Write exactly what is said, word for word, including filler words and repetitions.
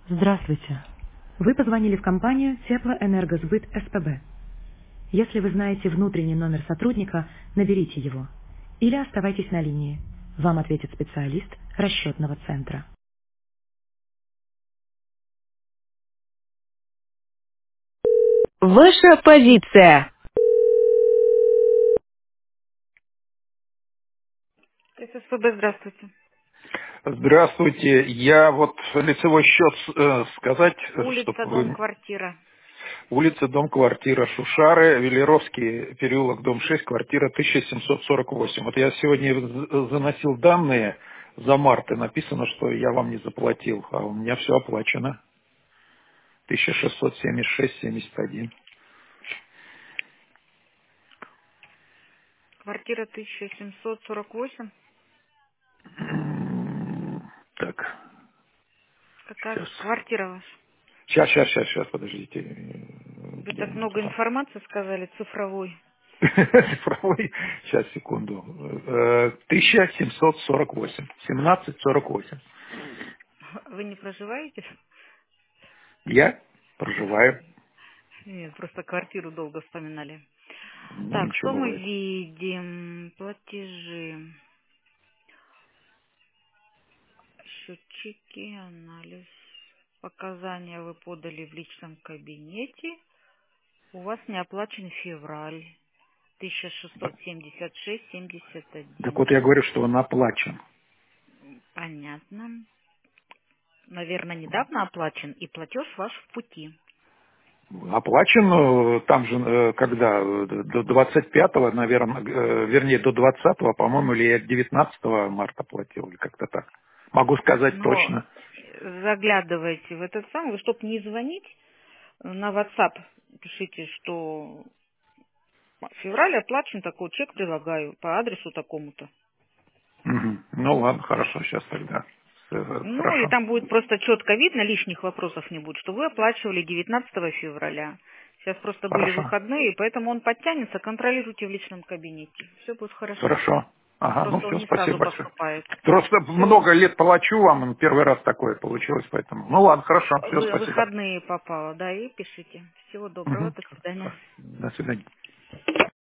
Здравствуйте. Вы позвонили в компанию Теплоэнергосбыт СПБ. Если вы знаете внутренний номер сотрудника, наберите его. Или оставайтесь на линии. Вам ответит специалист расчетного центра. Ваша позиция. СПБ, здравствуйте. Здравствуйте. Я вот лицевой счет э, сказать, чтобы Улица, дом, вы... квартира. Улица, дом, квартира Шушары, Велеровский переулок, дом шесть, квартира тысяча семьсот сорок восемь. Вот я сегодня з- заносил данные за март, и написано, что я вам не заплатил, а у меня все оплачено. тысяча шестьсот семьдесят шесть семьдесят один. Квартира тысяча семьсот сорок восемь. М, Так, Какая сейчас. квартира ваша? Сейчас, сейчас, сейчас, сейчас, подождите. Вы Где у так меня много тут? информации сказали, цифровой. Цифровой. Сейчас, секунду. Э, тысяча семьсот сорок восемь. семнадцать сорок восемь. Вы не проживаете? Я проживаю. Нет, просто квартиру долго вспоминали. Ну, Так, ничего что мы бывает. видим? Платежи, счетчики, анализ. Показания вы подали в личном кабинете. У вас не оплачен февраль. тысяча шестьсот семьдесят шесть семьдесят Так один. вот я говорю, что он оплачен. Понятно. Наверное, недавно оплачен, и платеж ваш в пути. Оплачен э, там же, э, когда, э, до двадцать пятого, наверное, э, вернее, до двадцатого, по-моему, или я девятнадцатого марта платил, или как-то так. Могу сказать Но точно. заглядывайте в этот самый, чтобы не звонить, на WhatsApp пишите, что в феврале оплачен такой чек, прилагаю по адресу такому-то. Мгм. Ну ладно, хорошо, сейчас тогда. Э, Ну и Хорошо. там будет просто четко видно, лишних вопросов не будет, что вы оплачивали девятнадцатого февраля. Сейчас просто были Хорошо. выходные, и поэтому он подтянется, контролируйте в личном кабинете. Все будет хорошо. Хорошо. Ага, ну Просто он все, не спасибо сразу большое. поступает. Просто Все, много лет плачу вам, первый раз такое получилось, поэтому. Ну ладно, хорошо, все, вы спасибо. выходные попало, да, и пишите. Всего доброго, Мгм. до свидания. До свидания.